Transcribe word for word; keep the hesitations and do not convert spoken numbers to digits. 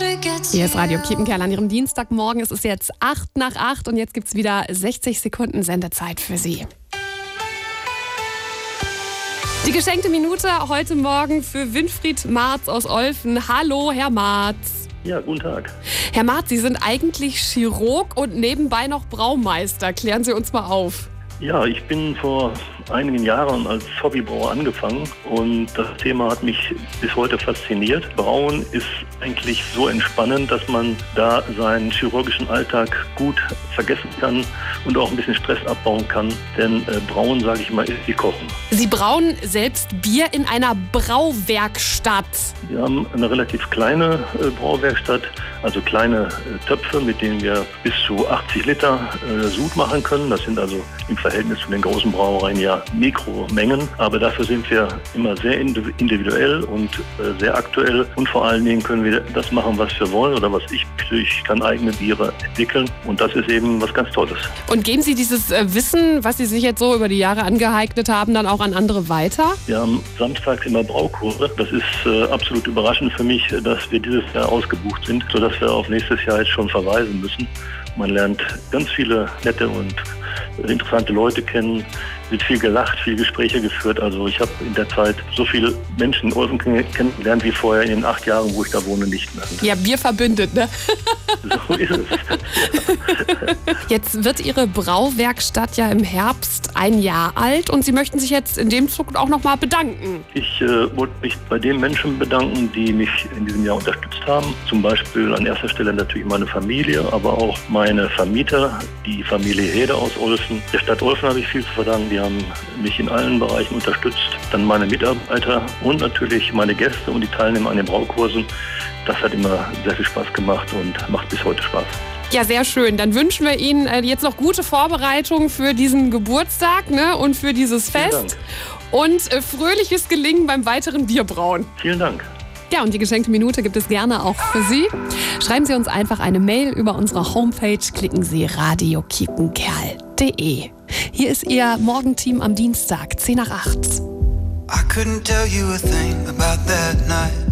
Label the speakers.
Speaker 1: Hier ist Radio Kiepenkerl an Ihrem Dienstagmorgen. Es ist jetzt acht nach acht und jetzt gibt es wieder sechzig Sekunden Sendezeit für Sie. Die geschenkte Minute heute Morgen für Winfried Marz aus Olfen. Hallo, Herr Marz.
Speaker 2: Ja, guten Tag.
Speaker 1: Herr Marz, Sie sind eigentlich Chirurg und nebenbei noch Braumeister. Klären Sie uns mal auf.
Speaker 2: Ja, ich bin vor einigen Jahren als Hobbybrauer angefangen und das Thema hat mich bis heute fasziniert. Brauen ist eigentlich so entspannend, dass man da seinen chirurgischen Alltag gut vergessen kann und auch ein bisschen Stress abbauen kann. Denn äh, Brauen, sage ich mal, ist wie Kochen.
Speaker 1: Sie brauen selbst Bier in einer Brauwerkstatt.
Speaker 2: Wir haben eine relativ kleine äh, Brauwerkstatt, also kleine äh, Töpfe, mit denen wir bis zu achtzig Liter äh, Sud machen können. Das sind also im Verhältnis zu den großen Brauereien ja Mikromengen. Aber dafür sind wir immer sehr individuell und äh, sehr aktuell. Und vor allen Dingen können wir das machen, was wir wollen oder was ich. Ich kann eigene Biere entwickeln und das ist eben was ganz Tolles.
Speaker 1: Und geben Sie dieses äh, Wissen, was Sie sich jetzt so über die Jahre angeeignet haben, dann auch an andere weiter?
Speaker 2: Wir haben samstags immer Braukurse. Das ist äh, absolut überraschend für mich, dass wir dieses Jahr ausgebucht sind, sodass wir auf nächstes Jahr jetzt schon verweisen müssen. Man lernt ganz viele nette und interessante Leute kennen, wird viel gelacht, viel Gespräche geführt. Also ich habe in der Zeit so viele Menschen in Olfen kennengelernt wie vorher in den acht Jahren, wo ich da wohne, nicht mehr.
Speaker 1: Ja, Bier verbindet, ne?
Speaker 2: So ist es.
Speaker 1: Jetzt wird Ihre Brauwerkstatt ja im Herbst ein Jahr alt und Sie möchten sich jetzt in dem Zug auch nochmal bedanken.
Speaker 2: Ich äh, wollte mich bei den Menschen bedanken, die mich in diesem Jahr unterstützt haben. Zum Beispiel an erster Stelle natürlich meine Familie, aber auch meine Vermieter, die Familie Hede aus Olfen. Der Stadt Olfen habe ich viel zu verdanken, die haben mich in allen Bereichen unterstützt. Dann meine Mitarbeiter und natürlich meine Gäste und die Teilnehmer an den Braukursen. Das hat immer sehr viel Spaß gemacht und macht bis heute Spaß.
Speaker 1: Ja, sehr schön. Dann wünschen wir Ihnen jetzt noch gute Vorbereitungen für diesen Geburtstag, ne, und für dieses Fest. Und äh, fröhliches Gelingen beim weiteren Bierbrauen.
Speaker 2: Vielen Dank.
Speaker 1: Ja, und die geschenkte Minute gibt es gerne auch für Sie. Schreiben Sie uns einfach eine Mail über unsere Homepage. Klicken Sie radio kiepenkerl punkt de. Hier ist Ihr Morgenteam am Dienstag, zehn nach acht.
Speaker 3: I couldn't tell you a thing about that night.